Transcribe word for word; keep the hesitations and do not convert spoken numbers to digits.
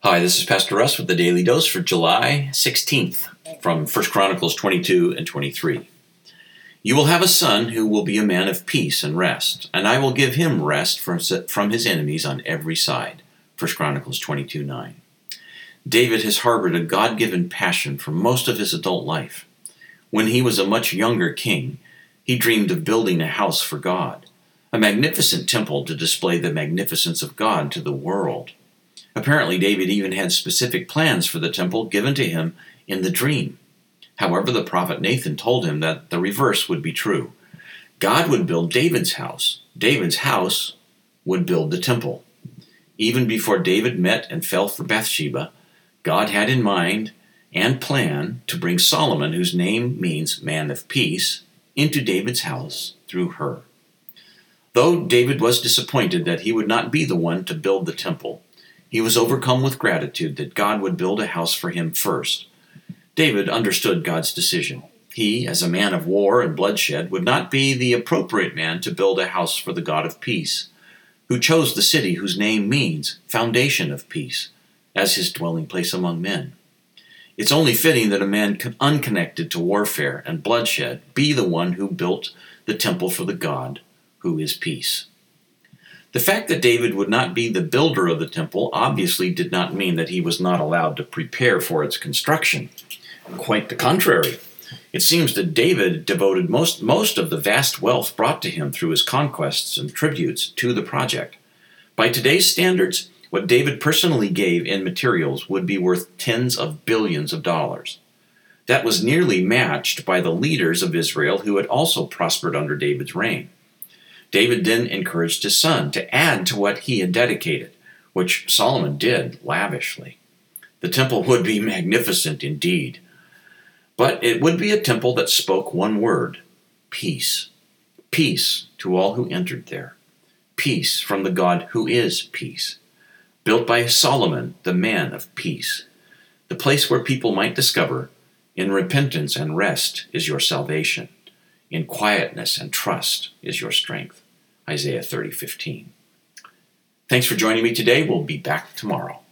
Hi, this is Pastor Russ with the Daily Dose for July sixteenth from First Chronicles twenty-two and twenty-three. You will have a son who will be a man of peace and rest, and I will give him rest from, from his enemies on every side. First Chronicles twenty-two nine. David has harbored a God-given passion for most of his adult life. When he was a much younger king, he dreamed of building a house for God, a magnificent temple to display the magnificence of God to the world. Apparently, David even had specific plans for the temple given to him in the dream. However, the prophet Nathan told him that the reverse would be true. God would build David's house. David's house would build the temple. Even before David met and fell for Bathsheba, God had in mind and plan to bring Solomon, whose name means man of peace, into David's house through her. Though David was disappointed that he would not be the one to build the temple, he was overcome with gratitude that God would build a house for him first. David understood God's decision. He, as a man of war and bloodshed, would not be the appropriate man to build a house for the God of peace, who chose the city whose name means foundation of peace, as his dwelling place among men. It's only fitting that a man unconnected to warfare and bloodshed be the one who built the temple for the God who is peace. The fact that David would not be the builder of the temple obviously did not mean that he was not allowed to prepare for its construction. Quite the contrary. It seems that David devoted most, most of the vast wealth brought to him through his conquests and tributes to the project. By today's standards, what David personally gave in materials would be worth tens of billions of dollars. That was nearly matched by the leaders of Israel who had also prospered under David's reign. David then encouraged his son to add to what he had dedicated, which Solomon did lavishly. The temple would be magnificent indeed, but it would be a temple that spoke one word: peace. Peace to all who entered there. Peace from the God who is peace. Built by Solomon, the man of peace. The place where people might discover, in repentance and rest is your salvation. In quietness and trust is your strength. Isaiah thirty fifteen. Thanks for joining me today. We'll be back tomorrow.